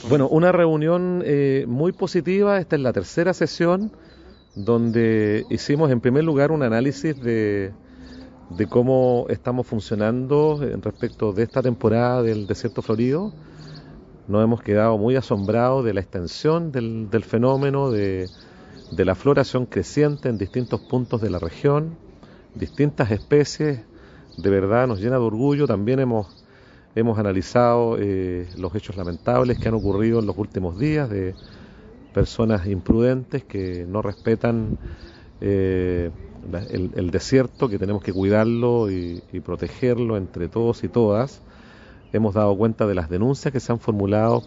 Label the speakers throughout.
Speaker 1: Bueno, una reunión muy positiva. Esta es la tercera sesión donde hicimos en primer lugar un análisis de cómo estamos funcionando respecto de esta temporada del desierto florido. Nos hemos quedado muy asombrados de la extensión del fenómeno, de la floración creciente en distintos puntos de la región, distintas especies. De verdad nos llena de orgullo. También hemos analizado los hechos lamentables que han ocurrido en los últimos días de personas imprudentes que no respetan el desierto, que tenemos que cuidarlo y protegerlo entre todos y todas. Hemos dado cuenta de las denuncias que se han formulado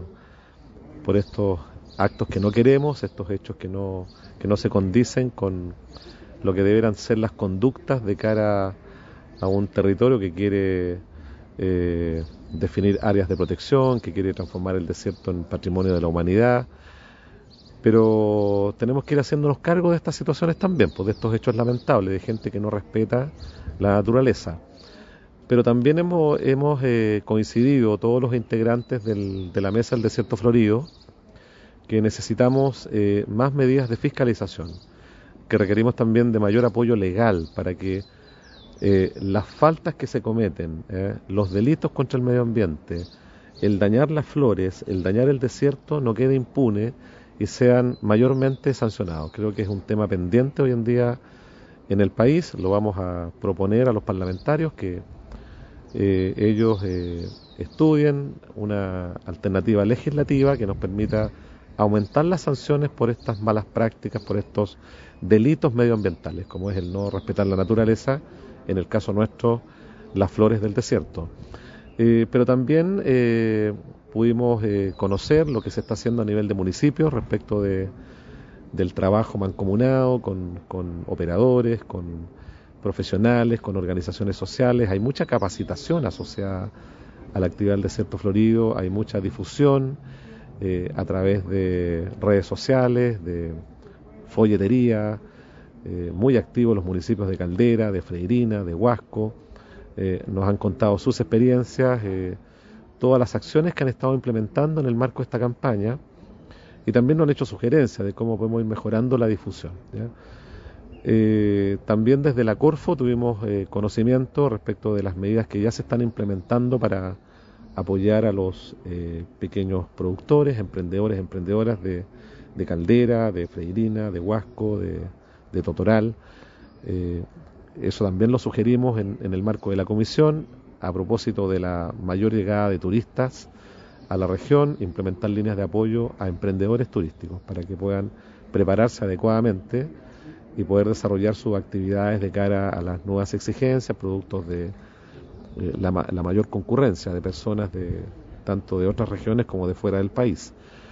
Speaker 1: por estos actos que no queremos, estos hechos que no se condicen con lo que deberán ser las conductas de cara a un territorio que quiere definir áreas de protección, que quiere transformar el desierto en patrimonio de la humanidad. Pero tenemos que ir haciéndonos cargo de estas situaciones también, pues de estos hechos lamentables, de gente que no respeta la naturaleza. Pero también hemos coincidido todos los integrantes de la Mesa del Desierto Florido que necesitamos más medidas de fiscalización, que requerimos también de mayor apoyo legal para que las faltas que se cometen, los delitos contra el medio ambiente, el dañar las flores, el dañar el desierto no quede impune y sean mayormente sancionados. Creo que es un tema pendiente hoy en día en el país. Lo vamos a proponer a los parlamentarios que ellos estudien una alternativa legislativa que nos permita aumentar las sanciones por estas malas prácticas, por estos delitos medioambientales, como es el no respetar la naturaleza, en el caso nuestro, las flores del desierto. Pero también pudimos conocer lo que se está haciendo a nivel de municipios respecto del trabajo mancomunado con operadores, con profesionales, con organizaciones sociales. Hay mucha capacitación asociada a la actividad del desierto florido, hay mucha difusión a través de redes sociales, de folletería, muy activos los municipios de Caldera, de Freirina, de Huasco. Nos han contado sus experiencias, todas las acciones que han estado implementando en el marco de esta campaña, y también nos han hecho sugerencias de cómo podemos ir mejorando la difusión, ¿ya? También desde la Corfo tuvimos conocimiento respecto de las medidas que ya se están implementando para apoyar a los pequeños productores, emprendedores, emprendedoras de Caldera, de Freirina, de Huasco, de Totoral. Eso también lo sugerimos en el marco de la comisión, a propósito de la mayor llegada de turistas a la región, implementar líneas de apoyo a emprendedores turísticos para que puedan prepararse adecuadamente y poder desarrollar sus actividades de cara a las nuevas exigencias, productos de la mayor concurrencia de personas tanto de otras regiones como de fuera del país.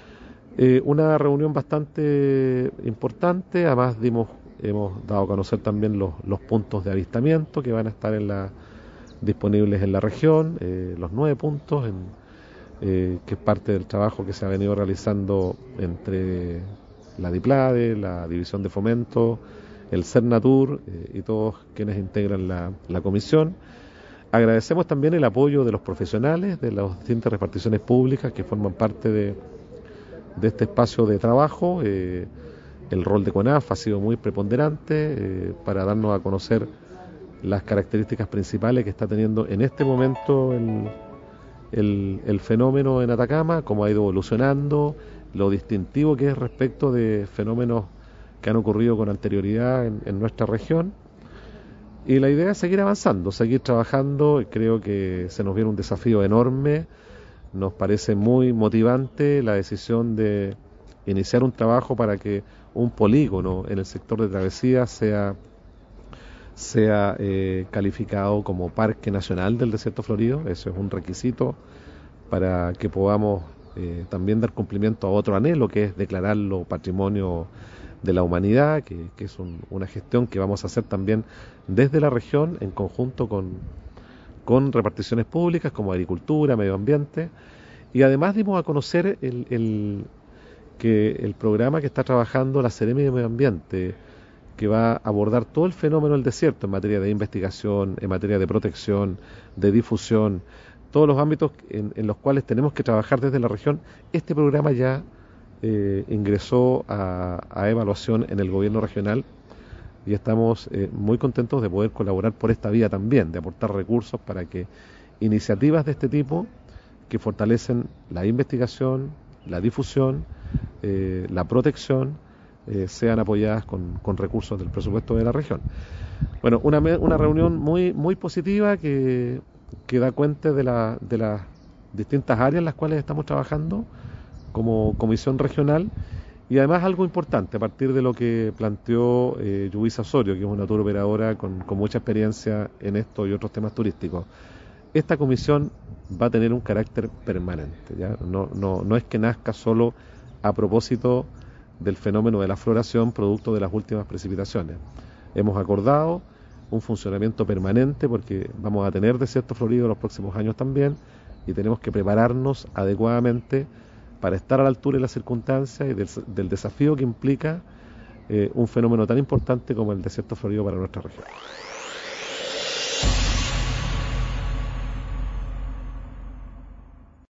Speaker 1: Una reunión bastante importante. Además hemos dado a conocer también los puntos de avistamiento que van a estar disponibles en la región, los 9 puntos, que es parte del trabajo que se ha venido realizando entre la DIPLADE, la División de Fomento, el Cernatur y todos quienes integran la comisión. Agradecemos también el apoyo de los profesionales de las distintas reparticiones públicas que forman parte de este espacio de trabajo. El rol de CONAF ha sido muy preponderante para darnos a conocer las características principales que está teniendo en este momento el fenómeno en Atacama, cómo ha ido evolucionando, lo distintivo que es respecto de fenómenos que han ocurrido con anterioridad en nuestra región. Y la idea es seguir avanzando, seguir trabajando. Creo que se nos viene un desafío enorme. Nos parece muy motivante la decisión de iniciar un trabajo para que un polígono en el sector de travesía sea calificado como Parque Nacional del Desierto Florido. Eso es un requisito para que podamos también dar cumplimiento a otro anhelo, que es declararlo Patrimonio de la Humanidad, que es una gestión que vamos a hacer también desde la región en conjunto con reparticiones públicas como Agricultura, Medio Ambiente. Y además dimos a conocer que el programa que está trabajando la Seremi de Medio Ambiente, que va a abordar todo el fenómeno del desierto en materia de investigación, en materia de protección, de difusión, todos los ámbitos en los cuales tenemos que trabajar desde la región. Este programa ya ingresó a evaluación en el gobierno regional y estamos muy contentos de poder colaborar por esta vía también, de aportar recursos para que iniciativas de este tipo que fortalecen la investigación, la difusión, la protección, sean apoyadas con recursos del presupuesto de la región. Bueno, una reunión muy positiva que da cuenta de las distintas áreas en las cuales estamos trabajando como comisión regional, y además algo importante a partir de lo que planteó Yubisa Osorio, que es una tour operadora con mucha experiencia en esto y otros temas turísticos. Esta comisión va a tener un carácter permanente, ¿ya? No es que nazca solo a propósito del fenómeno de la floración producto de las últimas precipitaciones. Hemos acordado un funcionamiento permanente porque vamos a tener desierto florido los próximos años también, y tenemos que prepararnos adecuadamente para estar a la altura de las circunstancias y del desafío que implica un fenómeno tan importante como el desierto florido para nuestra región.